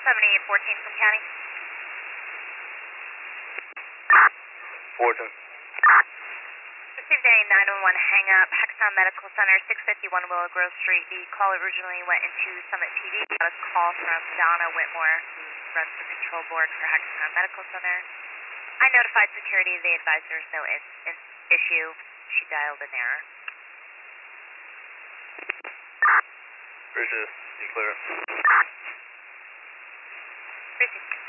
7814 from County. Fortune. Received a 911 hang-up, Hexon Medical Center, 651 Willow Grove Street. The call originally went into Summit TV. Got a call from Donna Whitmore, who runs the control board for Hexon Medical Center. I notified security. They advised there was no issue. She dialed an error. Bridges, be clear. Received.